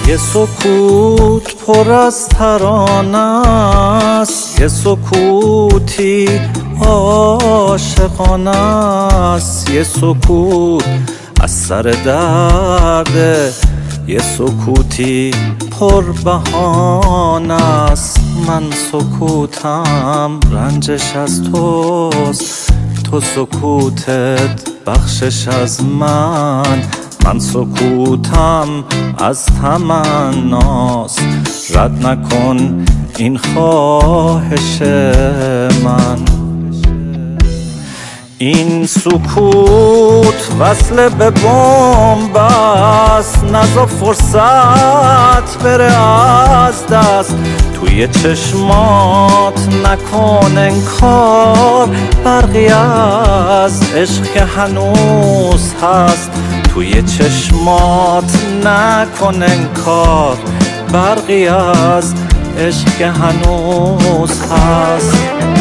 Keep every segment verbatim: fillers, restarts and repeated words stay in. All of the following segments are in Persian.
یه سکوت پر از ترانه است، یه سکوتی عاشقانه است، یه سکوت از سر درده، یه سکوتی پر بهانه است. من سکوتم رنجش از توست، تو سکوتت بخشش از من. من سکوتم از تمناست، رد نکن این خواهش من. این سکوت وصل به بمب است، نذار فرصت بره از دست. توی چشمات نکن انکار، برقی از عشق که هنوز هست. توی چشمات نکن انکار، برقی از عشق که هنوز هست.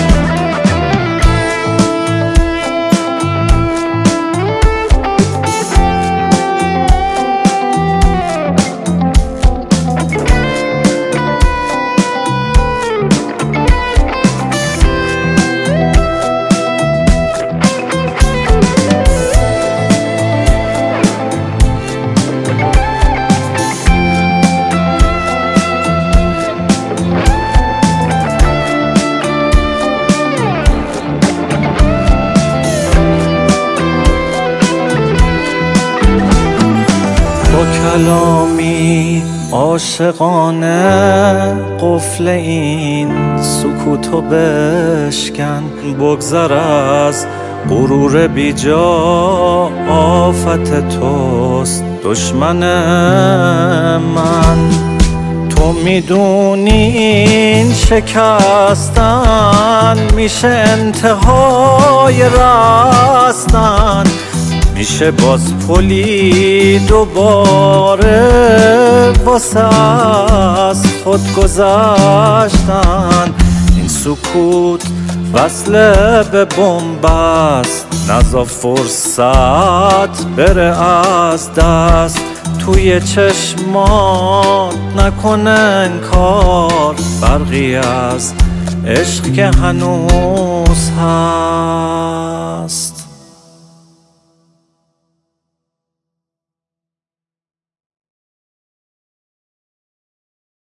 کلامی عاشقانه قفل این سکوتو بشکن. بگذر از غرور بیجا، آفت توست دشمن من. تو میدونی این شکستن میشه انتهای رستن، میشه باز پلی دوباره واسه از خود گذشتن. این سکوت وصل به بمب است، نذار فرصت بره از دست. توی چشمات نکن انکار، برقی از عشق که هنوز هست.